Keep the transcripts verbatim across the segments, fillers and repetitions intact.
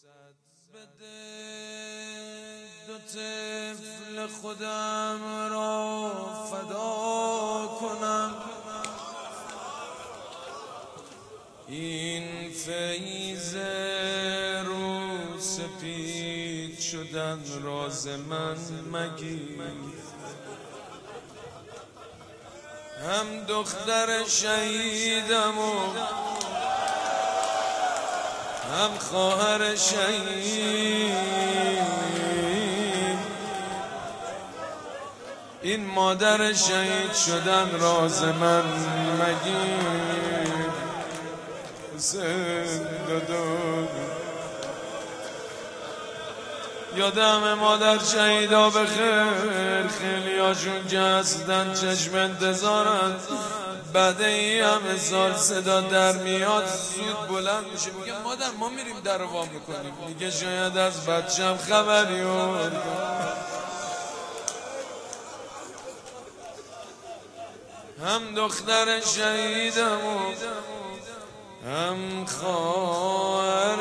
بده دو طفل خودم را فدا کنم، این فیض رو سپید شدن راز من مگیر. هم دختر شهیدم و هم خواهر شهید، این مادر شهید شدن راز من مگیر. زندادار یادم مادر شهیدا به خیر، خیلی هاشون که هستن چشم انتظارن، بعد این همه سال صدا در میاد زود بلند میشه میگه مادر ما میریم در رو وا میکنیم. میگه شاید از بچم خبری هست. هم دختر شهیدم و هم خواهر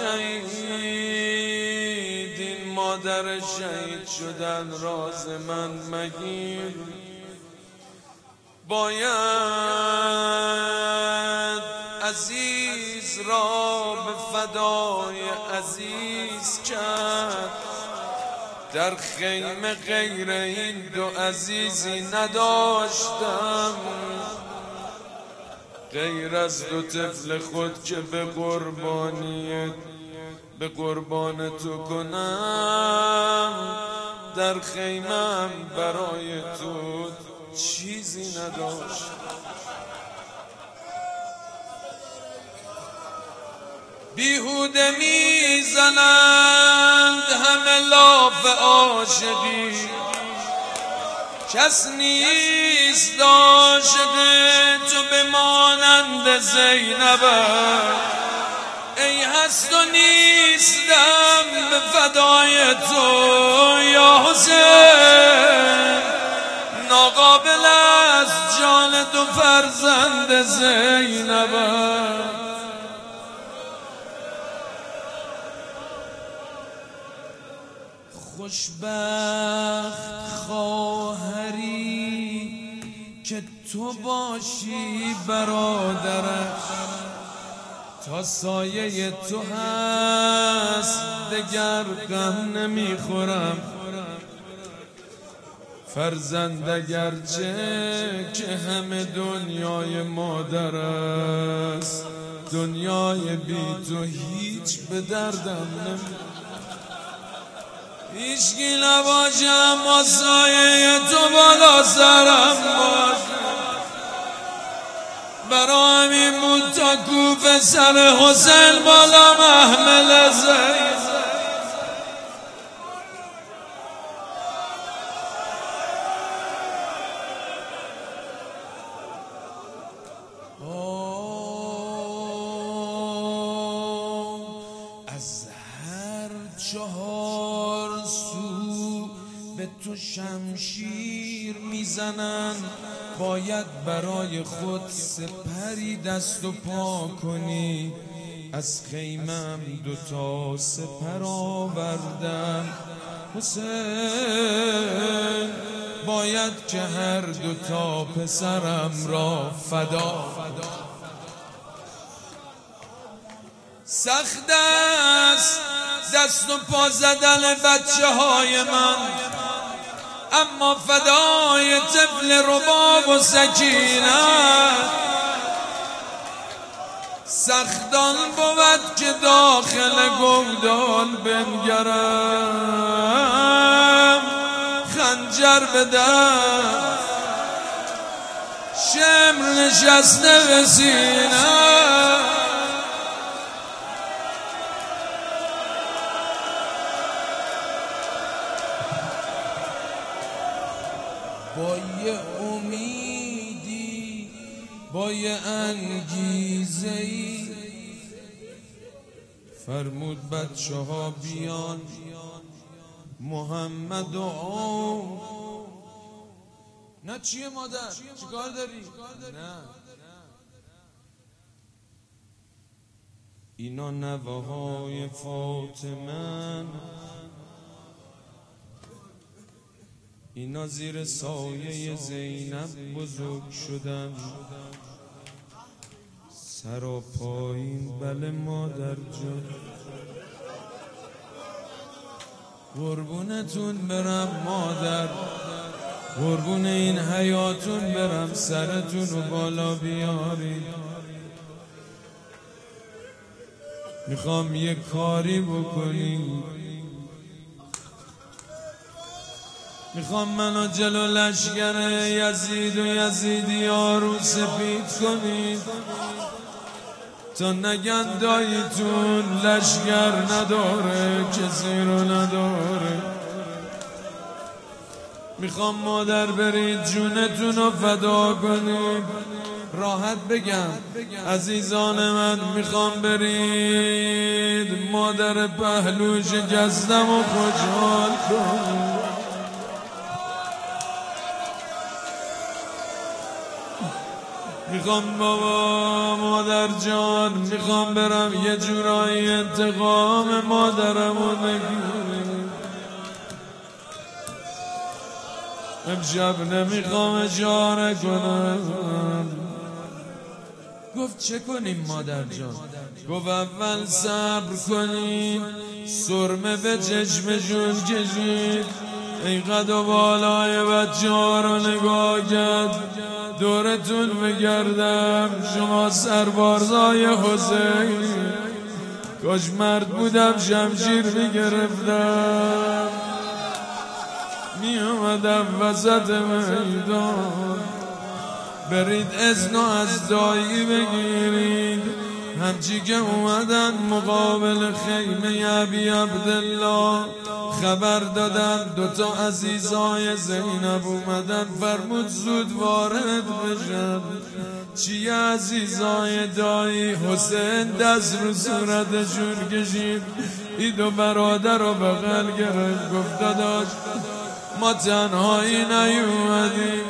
شهید، این مادر شهید شدن راز من مگیر. باید عزیز را به فدای عزیز کرد، در خیمه غیر این دو عزیزی نداشتم، غیر از دو طفل خود که به قربانیت به قربان تو کنم، در خیمم برای تو چیزی نداشت. بیهوده میزنند همه لاف عاشقی، کس نیست عاشق تو بمانند زینب. ای هست و نیستم به فدای تو یا حسین، ناقابل از جان دو فرزند زینب. خوشبخت خواهری که تو باشی برادرش، تا سایه تو هست دگر غم نمیخورم. فرزند اگرچه که همه دنیای مادر است، دنیای بی تو هیچ به دردم نمیخورم. هیچکی نباشه اما سایه تو بالا سرم باشه، برا همین بود تا کوفه سر حسین بالا محمل زید. از هر چهار سو به تو شمشیر میزنن، باید برای خود سپری دست و پا کنی. از خیمم دوتا سپر آوردم حسین، باید که هر دوتا پسرم را فدا. سخت است دست و پا زدن بچه های من، اما فدای طفل رباب و سکینت. سختان بود که داخل گودال بنگرم، خنجر به دست شمر نشسته به سینه. با یه امیدی با یه انگیزه‌ای فرمود بچه ها بیان محمد و عمر. نه چیه مادر؟ چیکار داری؟ نه اینا نوه‌های فاطمه، اینا زیر سایه زینب بزرگ شدن. سر و پایین بله مادر جان، قربونتون برم مادر، قربون این حیاتون برم، سرتون رو بالا بیارید. میخوام یه کاری بکنی، میخوام منو جلو لشگر یزید و یزیدی ها رو سپید کنید تا نگن داییتون لشگر نداره، کسی رو نداره. میخوام مادر برید جونتون رو فدا کنید. راحت بگم عزیزان من، میخوام برید مادر پهلو شکستم و خوشحال کنید. میخوام بابا مادر جان، میخوام برم یه جورایی انتقام مادرمو بگیرم. امشب نمیخوام اشاره کنم. گفت چه کنیم مادر جان؟ گفت اول صبر کنیم، سرمه به چشمشون کشید. ای قد و بالای بچه ها رو نگاه کرد، دورتون بگردم شما سربازای حسین. کاش مرد بودم شمشیر میگرفتم، می اومدم وسط میدان. برید اذن از دایی بگیرید، همچی که اومدن مقابل خیمه ابی عبدالله خبر دادن دوتا عزیزای زینب اومدن. فرمود زود وارد بشن. چی عزیزای دایی؟ حسین دست رو صورتشون کشید، این دو برادر رو بغل گرفت. گفت داداش ما تنهایی نیومدیم.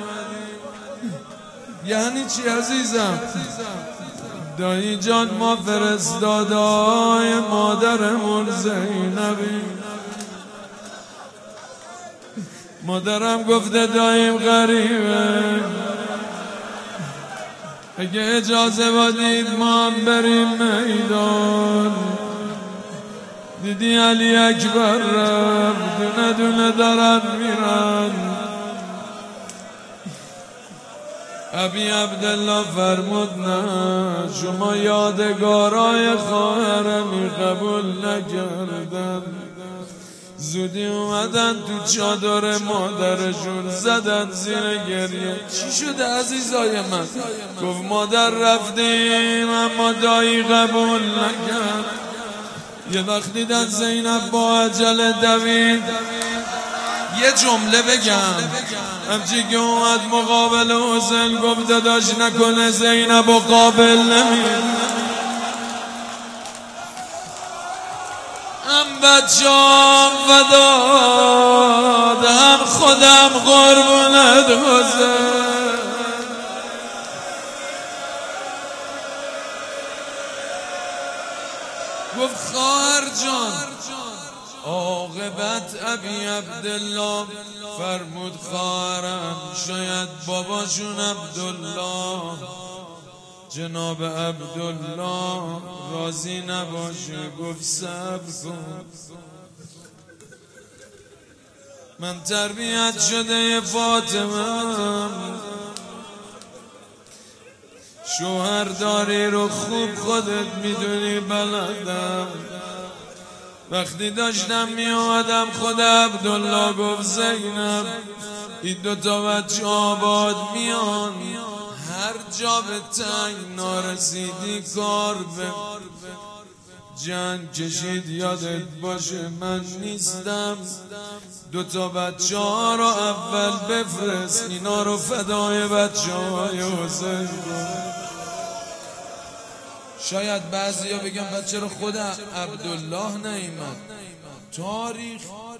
یعنی چی عزیزم؟ دایی جان ما فرستادای مادرمون زینبی. مادرم گفته داییم غریبه، اگه اجازه بدید ما هم بریم میدان. دیدی علی اکبر رفت، دونه دونه دارن میرن. ابی عبدالله فرمود نه، شما یادگارای خواهرمی قبول نکردن. زودی اومدن تو چادر مادرشون زدن زیر گریه. چی شده عزیزای من؟ گفت مادر رفتیم اما دایی قبول نکرد. یه وقت دیدن زینب با عجله دوید. یه جمله بگم، همچی که اومد مقابل حسین گفت داداش نکنه زینب و قابل نمید. هم بچه‌ام فداد، هم خودم قربونت حسین. گفت خواهر جان عاقبت ابی عبدالله. فرمود خواهرم شاید باباشون عبدالله جناب عبدالله راضی نباشه. گفت صبر کن، من تربیت شده فاطمه، شوهر داری رو خوب خودت میدونی بلدم. وقتی داشتم می اومدم خود عبدالله گفت زینب این دوتا بچه آباد میان، هر جا به تنگ نارسیدی کار به جنگ کشید. یادت باشه من نیستم، دوتا بچه ها رو اول بفرست، اینا رو فدای بچه های حسین. شاید بعضی ها بگم بچه رو خود عبدالله نیامد. تاریخ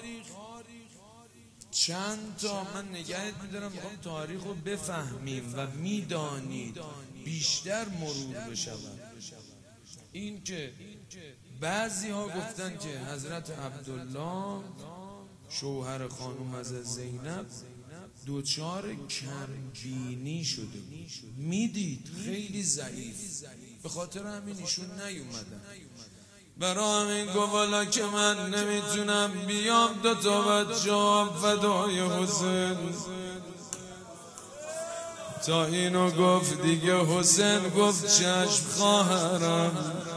چند تا من نگهت میدارم، میخوام تاریخ رو بفهمیم و میدانید بیشتر مرور بشود. این که بعضی ها گفتن که حضرت عبدالله شوهر خانم از زینب دوچار کمبینی شده، میدید خیلی ضعیف، به خاطر همین ایشون نیومدن. برا همین گفت والا که من نمیتونم بیام دو تا بچه‌ام فدای حسین. تا اینو گفت دیگه حسین گفت چشم خواهرم.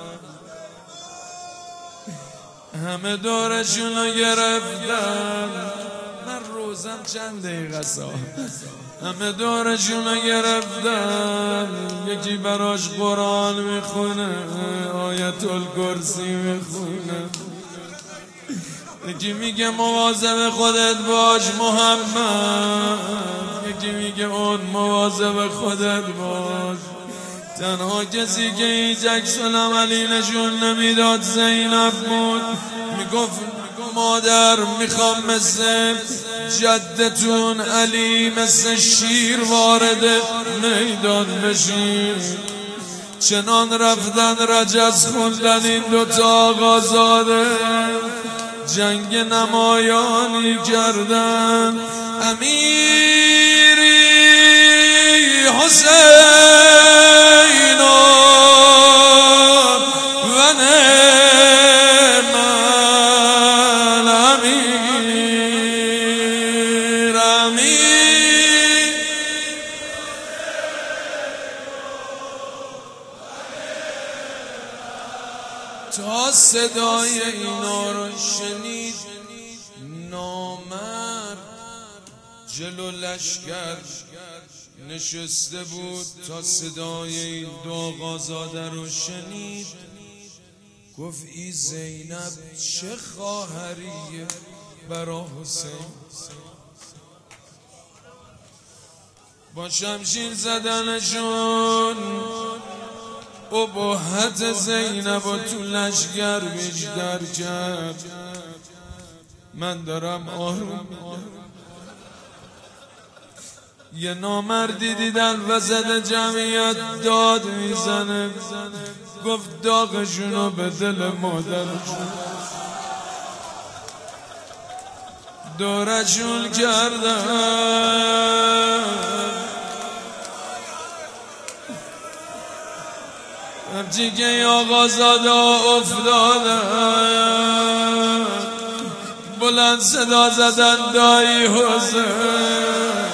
همه دورشونو گرفتن، من روزم چند دقیقه سا همه دورشونو گرفتن، یکی براش قرآن میخونه، آیت الکرسی میخونه، یکی میگه مواظب خودت باش محمد، یکی میگه اون مواظب خودت باش. تنها کسی که هیچ عکس العملی نشون نمیداد زینب بود. میگفت مادر میخوام مثل جدتون علی مثل شیر وارد میدان بشین. چنان رفتن رجز خوندن این دوتا آقازاده، جنگ نمایانی کردن. امیری حسین و نعم الامیر. امیر تا صدای اینا رو شنید نامرد جلو لشکر نشسته بود. تا صدای این دو آقازاده رو شنید گفت ای زینب چه خواهریه برا حسین. با شمشیر زدنشون ابهت زینب و تو لشکر بیشتر کرد. من دارم آروم یه نامردی دیدن وسط جمعیت داد میزنه، گفت داغشونو به دل مادرشون دورشون کردن. همچی که آقازاده افتادن بلند صدا زدن دایی حسین.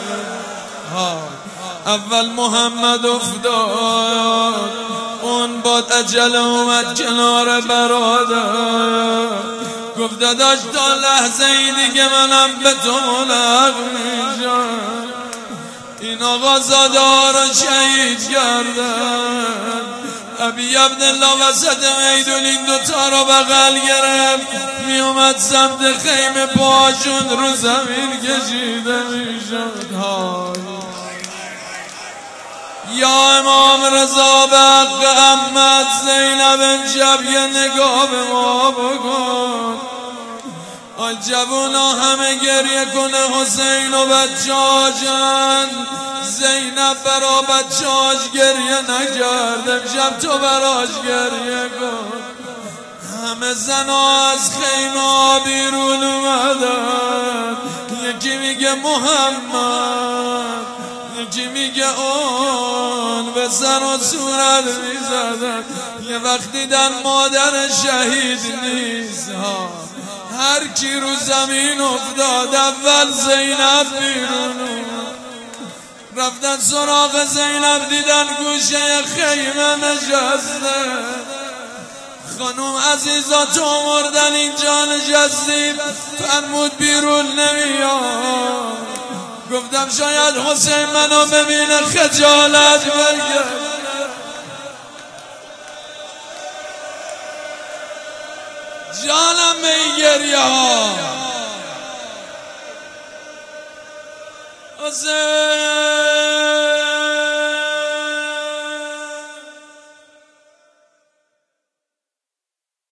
اول محمد افتاد، اون باد عجله اومد کنار برادر، گفت داداش تا لحظه ای دیگه منم به تو ملق میشم. این آقازاده ها رو شهید کردن. ابی عبدالله وسط میدون این دوتا رو بغل گرفت، می اومد سمت خیمه، پاشون رو زمین کشیده میشد. یا امام رضا به حق احمد زینب امشب یه نگاه به ما بکن. آی جوونا همه گریه کنه حسین و بچه‌هاشن. زینب برا بچه‌هاش گریه نکرد، امشب تو براش گریه کن. همه زنها از خیمه بیرون اومدن، یکی میگه محمد، یکی میگه اون، به سر و صورت میزدن. یه وقت دیدن مادر شهید نیست، هر کی رو زمین افتاد اول زینب بیرون. رفتن سراغ زینب دیدن گوشه خیمه نشسته. خانوم عزیزا تو مردن اینجا نشستیم، فرمود بیرون نمیاد. گفتم شاید حسین منو ببینه خجالت بگه. جانم به این گریه ها. حسین